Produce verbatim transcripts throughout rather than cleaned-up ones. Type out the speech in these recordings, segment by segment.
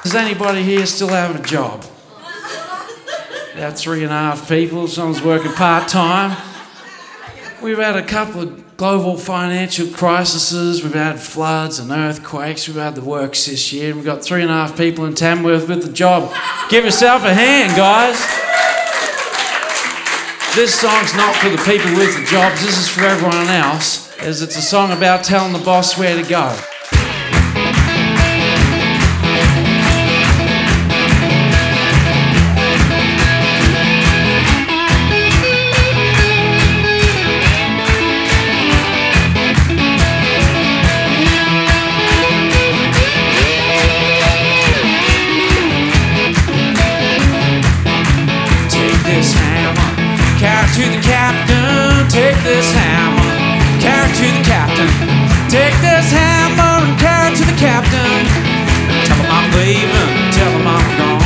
Does anybody here still have a job? About three and a half people, someone's working part-time. We've had a couple of global financial crises, we've had floods and earthquakes, we've had the works this year, and we've got three and a half people in Tamworth with the job. Give yourself a hand, guys. This song's not for the people with the jobs, this is for everyone else, as it's a song about telling the boss where to go. To the captain, take this hammer, carry it to the captain. Take this hammer and carry it to the captain. Tell him I'm leaving, tell him I'm gone.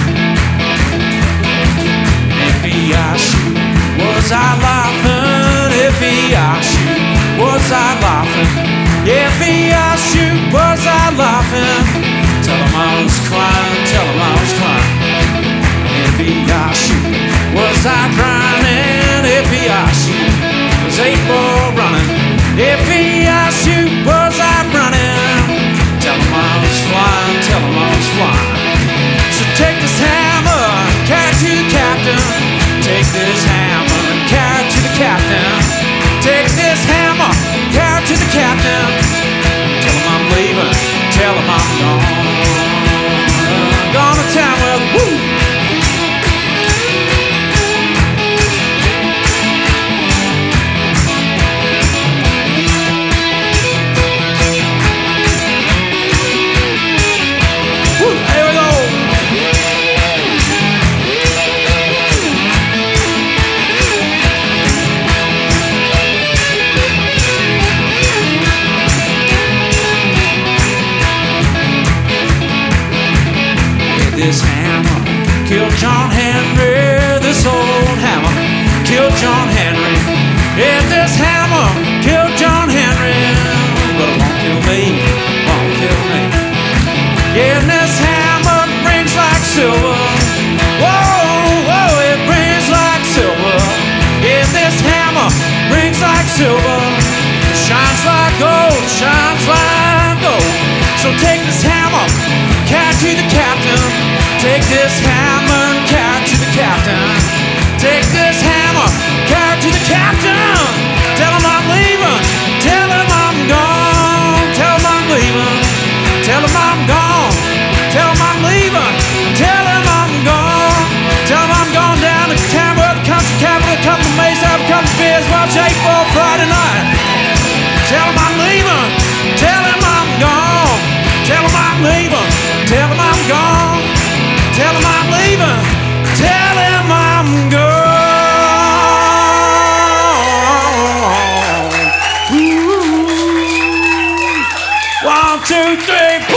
If he asks you, was I laughing? If he asks you, was I laughing? If he asks you, was I laughing? Tell him I was crying, tell him I was crying. If he asks you, was I crying? If he asks you, was eight ball running? If he asks you, was I running? Tell him I was flying, tell him I was flying. So take this hammer and carry it to the captain. Take this hammer and carry it to the captain. Take this hammer, carry it to the captain. Tell him I'm leaving, tell him I'm gone. Gone to Tamworth, woo! This hammer killed John Henry. This old hammer killed John Henry. Yeah, this hammer killed John Henry, but it won't kill me, won't kill me. Yeah, and this hammer rings like silver. Whoa, whoa, it rings like silver. Yeah, this hammer rings like silver. Shines like gold, shines like gold. So take this hammer, carry it to the captain. Take this hammer and carry it to the captain. Take this hammer, carry it to the captain. Tell him I'm leaving, tell him I'm gone. Tell him I'm leaving, tell him I'm gone. Tell him I'm leaving, tell him I'm gone. Tell him I'm gone down to Tamworth, country capital, couple of mace, have a couple of beers, watch eight ball Friday night. Tell him I'm leaving, tell him I'm gone. Tell him I'm leaving, tell him I'm gone. Tell him I'm leaving, tell him I'm gone. Ooh. One, two, three.